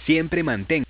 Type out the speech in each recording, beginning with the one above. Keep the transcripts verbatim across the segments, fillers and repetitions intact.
Siempre mantén.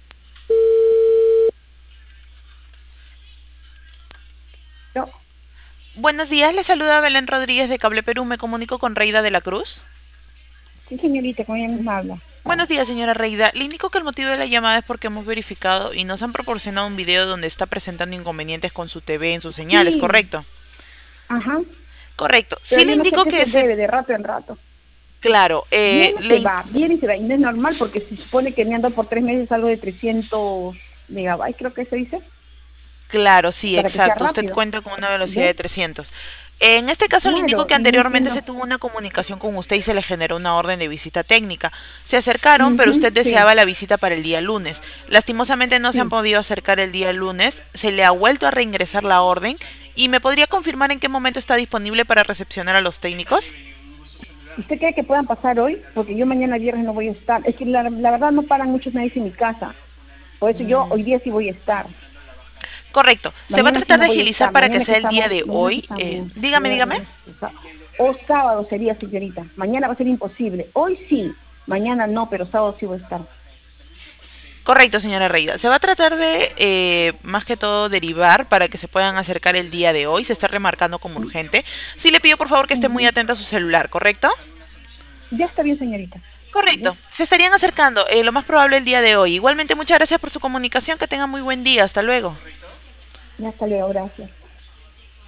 No, Buenos días, le saluda Belén Rodríguez de Cable Perú. Me comunico con Reida de la Cruz. sí, señorita, con ella misma habla. Buenos días, señora Reida. Le indico que el motivo de la llamada es porque hemos verificado y nos han proporcionado un video donde está presentando inconvenientes con su T V en sus señales, Sí, ¿correcto? ajá, Correcto. pero Sí le yo no sé indico qué que se se... debe de rato en rato. Claro, eh, Viene y le... se in- va, viene y se va, y no es normal porque se supone que me ando por tres meses algo de trescientos megabytes, creo que se dice, Claro, sí, para que sea exacto. Usted rápido. cuenta con una velocidad de ¿Ves? trescientos. En este caso le indico Claro, que y no anteriormente se entiendo. tuvo una comunicación con usted y se le generó una orden de visita técnica. Se acercaron, pero usted Ujú, sí, deseaba la visita para el día lunes. Lastimosamente no se han sí. podido acercar el día lunes. Se le ha vuelto a reingresar la orden. ¿Y me podría confirmar en qué momento está disponible para recepcionar a los técnicos? ¿Usted cree que puedan pasar hoy? Porque yo mañana viernes no voy a estar. Es que la, la verdad no paran muchos nadie en mi casa. Por eso yo Mm, hoy día sí voy a estar. correcto. Se va a Mañana sí tratar no de voy a agilizar estar. para que Mañana que sea el día estamos, de mañana que hoy. Eh, estamos dígame, dígame. viernes, o sá- o sábado sería, señorita. Mañana va a ser imposible. Hoy sí, mañana no, pero sábado sí voy a estar. Correcto, señora Reida. Se va a tratar de, eh, más que todo, derivar para que se puedan acercar el día de hoy. Se está remarcando como urgente. Sí le pido, por favor, que esté muy Ujú. atenta a su celular, ¿correcto? Ya está bien, señorita. ¿Ya? Correcto. Se estarían acercando, eh, lo más probable, el día de hoy. Igualmente, muchas gracias por su comunicación. Que tenga muy buen día. Hasta luego. Ya está, Leo, gracias.